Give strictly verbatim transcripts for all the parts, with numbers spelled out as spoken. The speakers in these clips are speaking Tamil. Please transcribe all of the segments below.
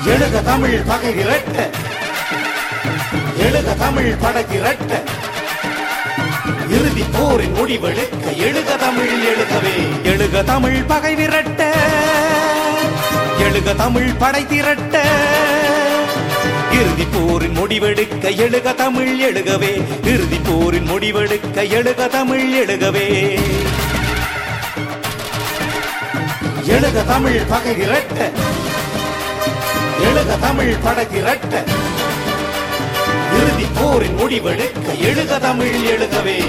எழுக தமிழ் பகை விரட்ட, எழுக தமிழ் படை திரட்ட, இறுதி போரின் முடிவெடுக்க எழுக தமிழ் எழுகவே. எழுக தமிழ் பகை விரட்ட, எழுக தமிழ் படை திரட்ட, இறுதி போரின் முடிவெடுக்க எழுக தமிழ் எழுகவே. இறுதி போரின் முடிவெடுக்க எழுக தமிழ் எழுகவே. எழுக தமிழ் பகை விரட்ட, எழுக தமிழ் படை திரட்ட, இறுதி போரின் முடிவெடுக்க எழுக தமிழ் எழுகவே.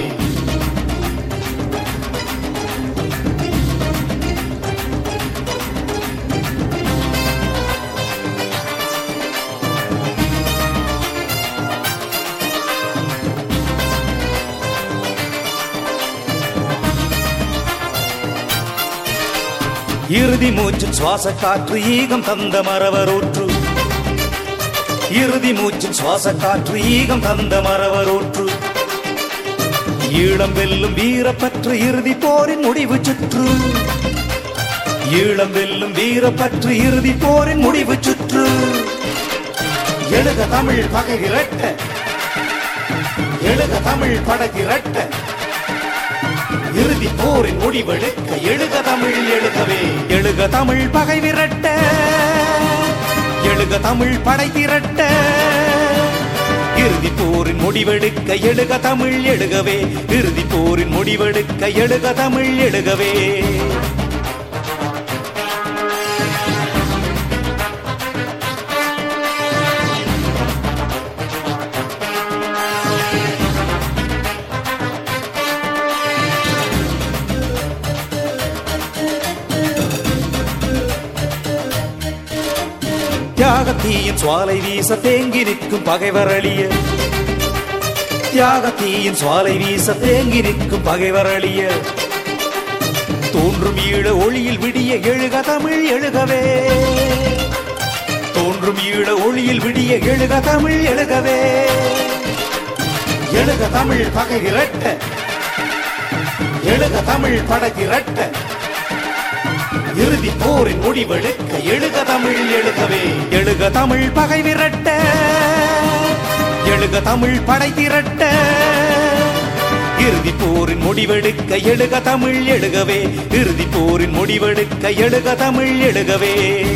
இறுதி மூச்சின் சுவாச காற்று ஈகம் தந்த மரவரோற்று, இறுதி மூச்சின் சுவாச காற்று ஈகம் தந்த மரவரோற்று, ஈழம் வெல்லும் வீரப்பற்று இறுதி போரின் முடிவு சுற்று, ஈழம் வெல்லும் வீரப்பற்று இறுதி போரின் முடிவு சுற்று. எழுக தமிழ் பகை விரட்ட, எழுக தமிழ் படை திரட்ட, இறுதி போரின் முடிவெடுக்க எழுக தமிழ் எழுகவே. எழுக தமிழ் பகை விரட்ட, எழுக தமிழ் படை திரட்ட, இறுதி போரின் முடிவெடுக்க எழுக தமிழ் எழுகவே. இறுதி போரின் முடிவெடுக்க எழுக தமிழ் எழுகவே. தியாகத்தீயின் சுவாலை வீச தேங்கி நிற்கும் பகைவரளிய, தியாகத்தீயின் சுவாலை வீச தேங்கி நிற்கும் பகைவரளிய, தோன்றும் ஈழ ஒளியில் விடிய எழுக தமிழ் எழுகவே. தோன்றும் ஈழ ஒளியில் விடிய எழுக தமிழ் எழுகவே. எழுக தமிழ் பகை விரட்ட, எழுக தமிழ் படை திரட்ட, இறுதி போரின் முடிவெடுக்க எழுக தமிழ் எழுகவே. எழுக தமிழ் பகை விரட்ட, எழுக தமிழ் படை திரட்ட, இறுதி போரின் முடிவெடுக்க எழுக தமிழ் எழுகவே. இறுதி போரின் முடிவெடுக்க எழுக தமிழ் எழுகவே.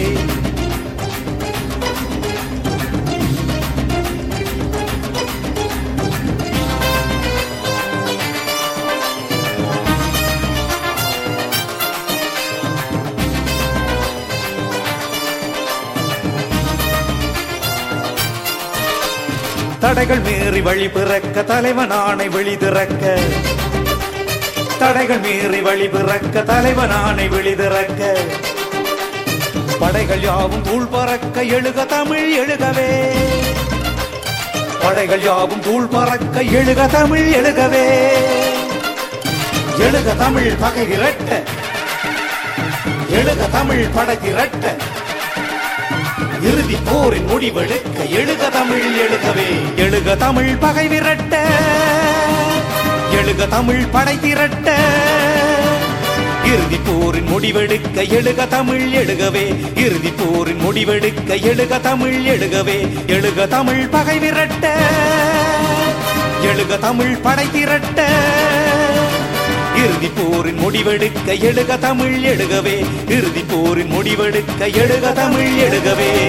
தடைகள் மீறி வழி பிறக்க தலைவன் ஆணை வெளி திறக்க, தடைகள் மீறி வழி பிறக்க தலைவன் ஆணை வெளி திறக்க, படைகள் யாவும் தூள் பறக்க எழுக தமிழ் எழுகவே. படைகள் யாவும் தூள் பறக்க எழுக தமிழ் எழுகவே. எழுக தமிழ் பகை விரட்ட, எழுக தமிழ் படை திரட்ட, இறுதி போரின் முடிவெடுக்க எழுக தமிழ் எழுகவே. எழுக தமிழ் பகை விரட்ட, எழுக தமிழ் படை திரட்ட, இறுதி போரின் முடிவெடுக்க எழுக தமிழ் எழுகவே. இறுதி போரின் முடிவெடுக்க எழுக தமிழ் எழுகவே. எழுக தமிழ் பகை விரட்ட, எழுக தமிழ் படை திரட்ட, இறுதி போரின் முடிவெடுக்க எழுக தமிழ் எழுகவே. இறுதி போரின் முடிவெடுக்க எழுக தமிழ் எழுகவே.